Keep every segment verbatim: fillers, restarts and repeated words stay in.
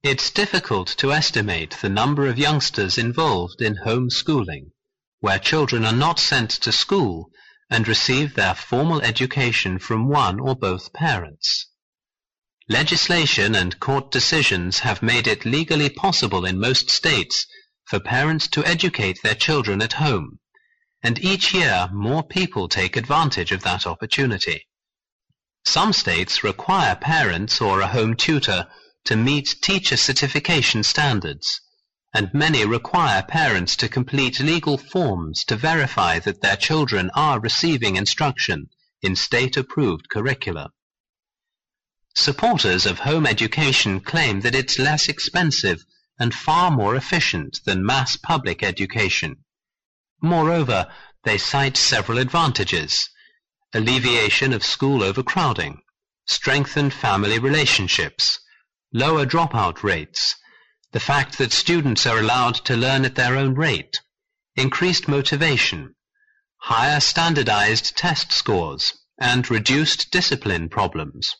It's difficult to estimate the number of youngsters involved in home schooling, where children are not sent to school and receive their formal education from one or both parents. Legislation and court decisions have made it legally possible in most states for parents to educate their children at home, and each year more people take advantage of that opportunity. Some states require parents or a home tutor to meet teacher certification standards, and many require parents to complete legal forms to verify that their children are receiving instruction in state-approved curricula. Supporters of home education claim that it's less expensive and far more efficient than mass public education. Moreover, they cite several advantages: alleviation of school overcrowding, strengthened family relationships, lower dropout rates, the fact that students are allowed to learn at their own rate, increased motivation, higher standardized test scores, and reduced discipline problems.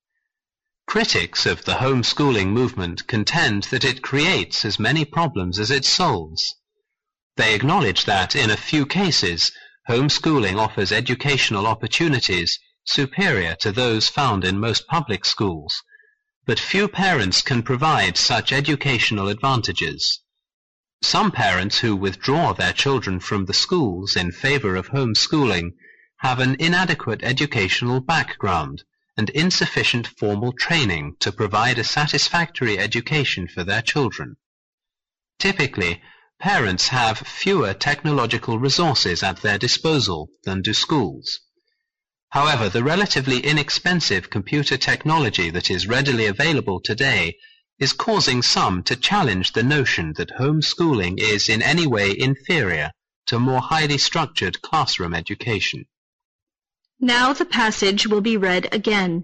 Critics of the homeschooling movement contend that it creates as many problems as it solves. They acknowledge that, in a few cases, homeschooling offers educational opportunities superior to those found in most public schools, but few parents can provide such educational advantages. Some parents who withdraw their children from the schools in favor of homeschooling have an inadequate educational background and insufficient formal training to provide a satisfactory education for their children. Typically, parents have fewer technological resources at their disposal than do schools. However, the relatively inexpensive computer technology that is readily available today is causing some to challenge the notion that homeschooling is in any way inferior to more highly structured classroom education. Now the passage will be read again.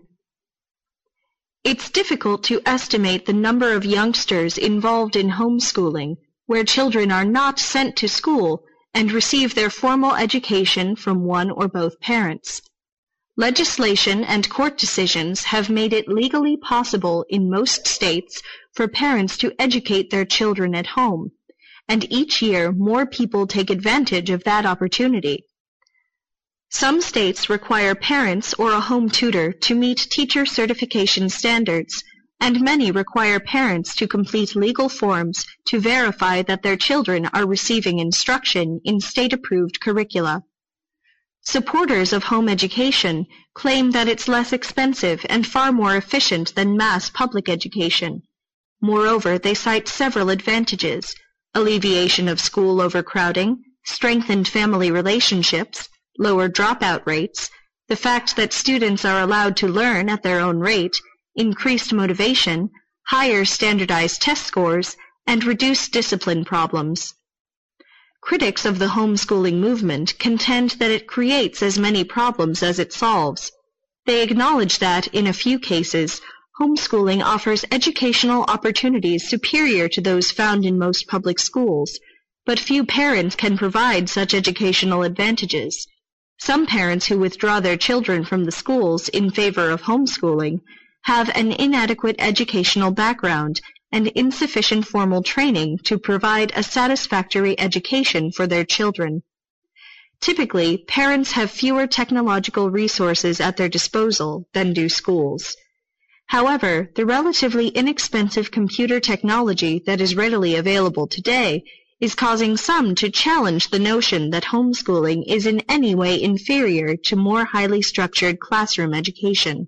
It's difficult to estimate the number of youngsters involved in homeschooling, where children are not sent to school and receive their formal education from one or both parents. Legislation and court decisions have made it legally possible in most states for parents to educate their children at home, and each year more people take advantage of that opportunity. Some states require parents or a home tutor to meet teacher certification standards, and many require parents to complete legal forms to verify that their children are receiving instruction in state-approved curricula. Supporters of home education claim that it's less expensive and far more efficient than mass public education. Moreover, they cite several advantages: alleviation of school overcrowding, strengthened family relationships, lower dropout rates, the fact that students are allowed to learn at their own rate, increased motivation, higher standardized test scores, and reduced discipline problems. Critics of the homeschooling movement contend that it creates as many problems as it solves. They acknowledge that, in a few cases, homeschooling offers educational opportunities superior to those found in most public schools, but few parents can provide such educational advantages. Some parents who withdraw their children from the schools in favor of homeschooling have an inadequate educational background and insufficient formal training to provide a satisfactory education for their children. Typically, parents have fewer technological resources at their disposal than do schools. However, the relatively inexpensive computer technology that is readily available today is causing some to challenge the notion that homeschooling is in any way inferior to more highly structured classroom education.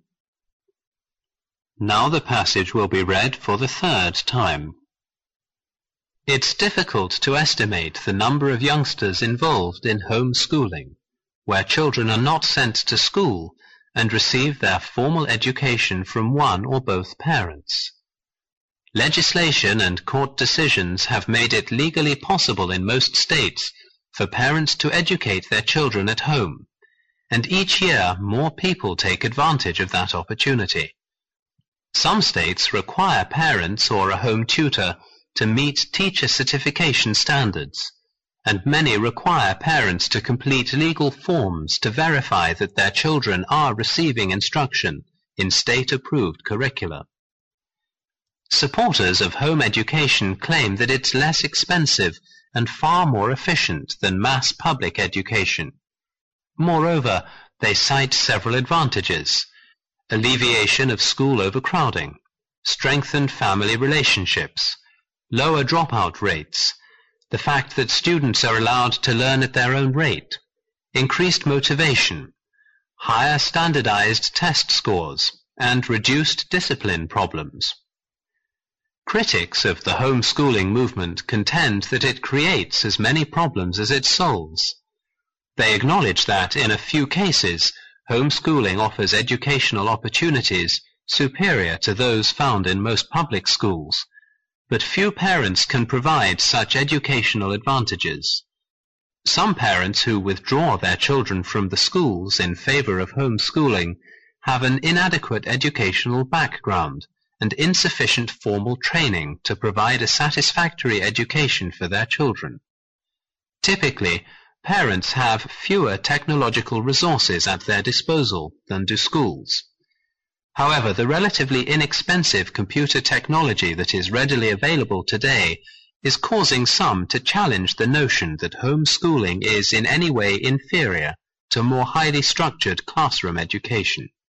Now the passage will be read for the third time. It's difficult to estimate the number of youngsters involved in homeschooling, where children are not sent to school and receive their formal education from one or both parents. Legislation and court decisions have made it legally possible in most states for parents to educate their children at home, and each year more people take advantage of that opportunity. Some states require parents or a home tutor to meet teacher certification standards, and many require parents to complete legal forms to verify that their children are receiving instruction in state-approved curricula. Supporters of home education claim that it's less expensive and far more efficient than mass public education. Moreover, they cite several advantages: alleviation of school overcrowding, strengthened family relationships, lower dropout rates, the fact that students are allowed to learn at their own rate, increased motivation, higher standardized test scores, and reduced discipline problems. Critics of the homeschooling movement contend that it creates as many problems as it solves. They acknowledge that, in a few cases, homeschooling offers educational opportunities superior to those found in most public schools, but few parents can provide such educational advantages. Some parents who withdraw their children from the schools in favor of homeschooling have an inadequate educational background and insufficient formal training to provide a satisfactory education for their children. Typically, parents have fewer technological resources at their disposal than do schools. However, the relatively inexpensive computer technology that is readily available today is causing some to challenge the notion that homeschooling is in any way inferior to more highly structured classroom education.